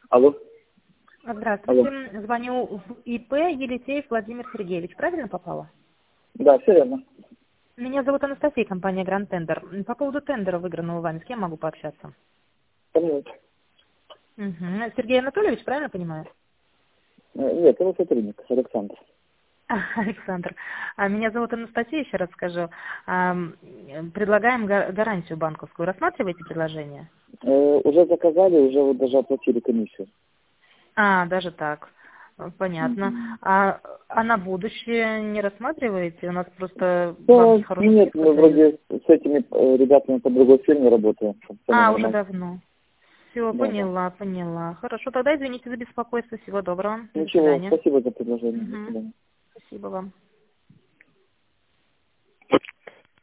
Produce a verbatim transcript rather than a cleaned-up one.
Алло. Здравствуйте. Алло. Звоню в ИП Елисеев Владимир Сергеевич. Правильно попала? Да, все верно. Меня зовут Анастасия, компания Гранд Тендер. По поводу тендера, выигранного вами, с кем могу пообщаться? Понимаете. Угу. Сергей Анатольевич, правильно понимаю? Э, Нет, его сотрудник, Александр. А, Александр. А, меня зовут Анастасия, еще раз скажу. А, предлагаем га- гарантию банковскую. Рассматриваете предложение? Э, Уже заказали, уже вот даже оплатили комиссию. А, даже так. Понятно. Мгм. А, а на будущее не рассматриваете? У нас просто Да, банки хороший нет, скидку мы дают. вроде с этими э, ребятами по другой фирме работаем. Все А, уже нормально. давно. Все, Да, да. поняла, поняла. Хорошо, тогда извините за беспокойство. Всего доброго. До Ничего, свидания. спасибо за предложение. До Мгм. свидания. Спасибо вам.